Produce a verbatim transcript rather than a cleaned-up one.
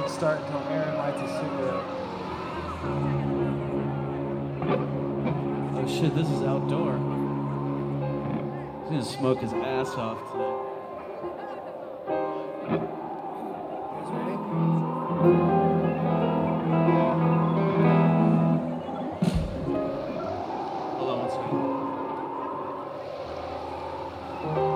doesn't start until Aaron lights a cigarette. Oh shit, this is outdoor. He's gonna smoke his ass off tonight. You guys ready? Hold on one second.